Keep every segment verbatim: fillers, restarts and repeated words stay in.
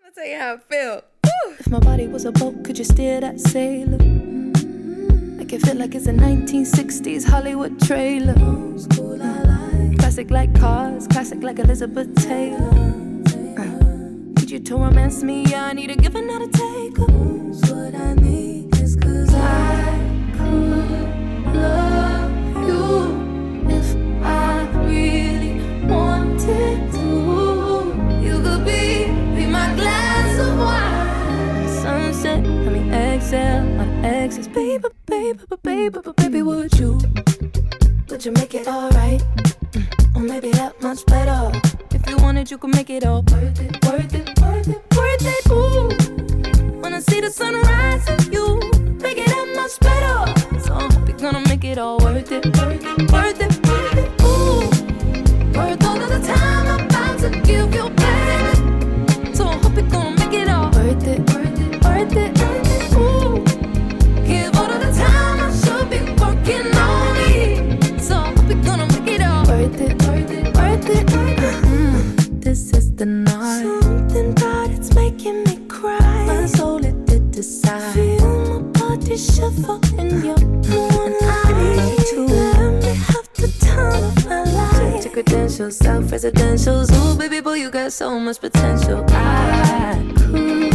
I'll tell you how I feel. Woo. If my body was a boat, could you steer that sailor? Mm-hmm. Make it feel like it's a nineteen sixties Hollywood trailer. Old school, I like. Classic like cars, classic like Elizabeth Taylor. Uh, need you to romance me, yeah, I need a give and not a take. That's what I need, is cause I could love you if I really wanted to. You could be, be my glass of wine. Sunset, I mean exhale, my exes. Baby, baby, baby, baby, baby, would you? Would you make it alright? Mm, or maybe that much better. If you wanted, you could make it all worth it, worth it, worth it, worth it. Ooh, when I see the sunrise and you make it that much better. So I hope you're gonna make it all worth it, worth it, worth it, worth it. Ooh, worth all of the time I'm about to give you, baby. So I hope you're gonna make it all worth it, worth it, worth it, worth it. Ooh, give all of the time I should be working on me. So I hope you're gonna make it all worth it, worth it, worth it, worth it. Mm, this is the night. Something about it's making me cry. My soul it did decide. Feel my body shiver in your moonlight. I need you to let me have the time of my life. Check your credentials, self-residentials. Ooh, baby boy, you got so much potential. I could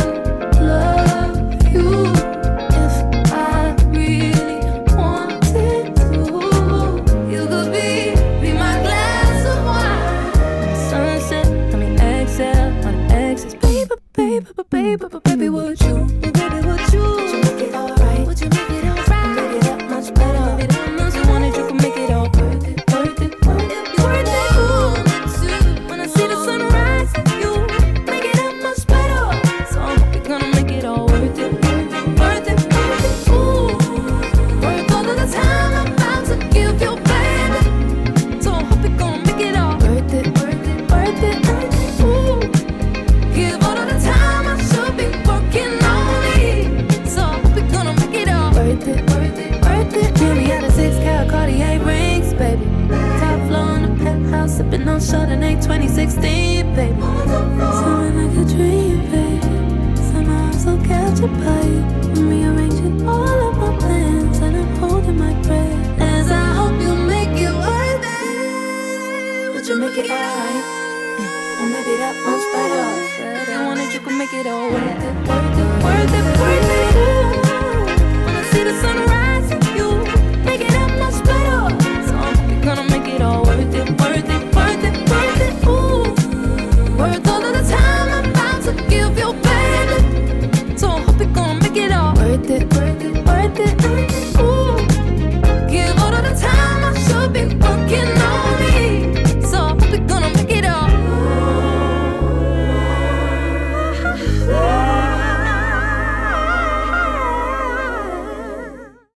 love you if I really wanted to. You could be, be my glass of wine. Sunset, I mean exhale, on exes. Baby, baby, baby, baby, baby, would you? Baby, would you? Would you make it alright? Would you make it alright? Make it that much better. Make it that much. You wanted, you could make it all worth it, worth it, worth it, worth it. Ooh, when I see the sunrise, you make it that much better. So I hope you're gonna make it all worth it, worth it, worth it. Ooh, worth all of the time I'm about to give you, baby. So I hope you're gonna make it all worth it, worth it, worth it, worth it. Ooh, give all of the time I should be working on me. So I hope you're gonna make it all worth it, worth it, worth it. Jimmy had a six carat Cartier rings, baby. Top floor in the penthouse, sipping on Chardonnay twenty sixteen, baby. Something like a dream, baby. Somehow I'm so captured by you. I'm rearranging all of my plans and I'm holding my breath as I hope you make it worth it. Would you make it alright? Mm, or maybe that much better. If you wanted, you could make it all worth it, worth it, worth it, worth it. Ooh, when I see the sunrise and you make it that much better. So I hope you're gonna make it all worth it, worth it, worth it, worth it. Ooh, worth all of the time I'm about to give you, baby. So I hope you're gonna make it all worth it, worth it, worth it, worth it. Ooh.